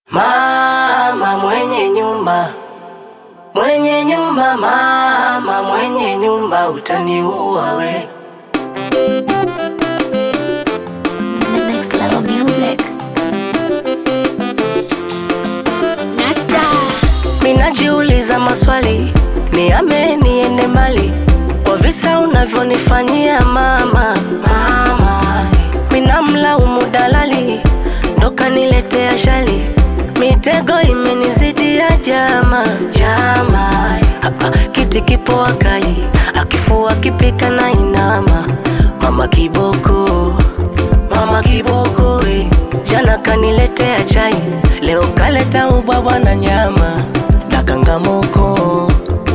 Mama mwenye nyumba, mama mwenye nyumba, utaniua we. The next level music. Nasta. Minajiuliza maswali, niame niende mbali, kwa visa unavyonifanyia mama. Minamlaumu dalali, ndo kaniletea shali, mitego imenizidia jama. Kiti kipo akai, akifua kipika na inama. Mama kiboko jana kaniletea chai, leo kaleta ubwabwa na nyama. Nakangamoko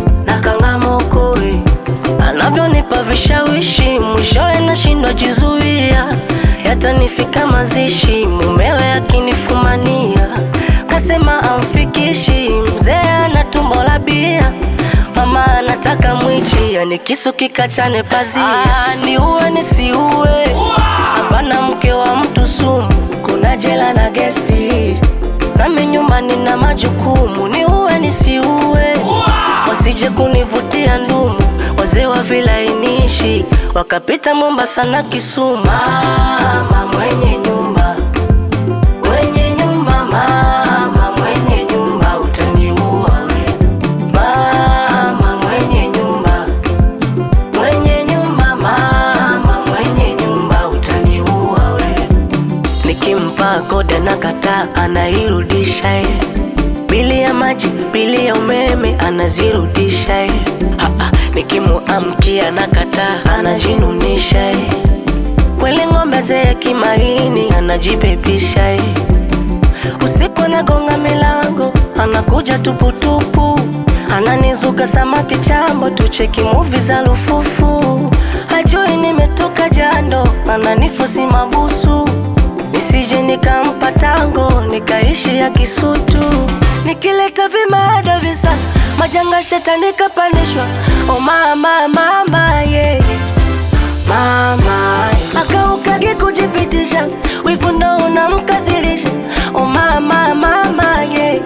anavyonipa vishawishi, mwishowe nashindwa jizuia. Yatanifika mazishi, mumewe akinifumania, kasema amfikishi, mzee ana tumbo la bia. Mama anataka mwichi, yani kisu kikachane pazia. Ni uwe nisiuwe, hapana mke wa mtu sumu, kuna jela na gesti, nami nyumbani na majukumu. Ni uwe nisiuwe, wasije kunivutia ndumu, wazee wa vilainishi wakapita Mombasa na Kisumu. Mama mwenye nyumba, mama mwenye nyumba, utaniua we. Mama mwenye nyumba, mama mwenye nyumba, utaniua we. Nikimpa kode na kata anairudisha ye, bili ya maji, bili ya umeme anazirudisha ye. Nikimuamkia na kata anajinunisha ye, kweli ng'ombe zee kimaini anajipepisha ye. Usiku anagonga milango, anakuja tuputupu, ananizuka samaki chambo, tucheki movie za lufufu. Hajui nimetoka jando, ananifosi mabusu, nisije nikampa tango, nikaishi ya Kisutu. Nikileta vimada visa, majanga shetani kapandishwa. Oh mama yeah. Mama akaukagi kujipitisha, wivu ndo unamkasirisha. Oh mama yeah.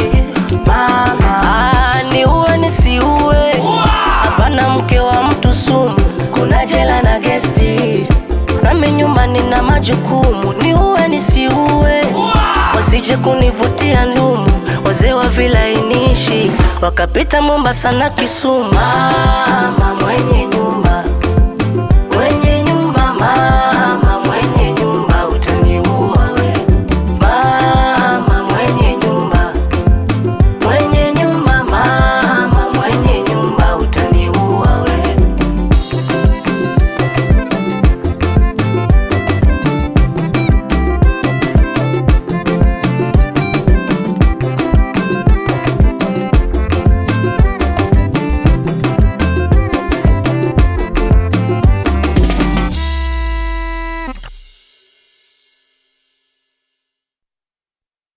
Mama ni uwe nisiuwe, hapana mke wa mtu sumu, kuna jela na gesti, nami nyumbani na majukumu. Ni uwe nisiuwe, wasije kunivutia ndumu, wazee wa vilainishi wakapita Mombasa na Kisumu. Mama mwenye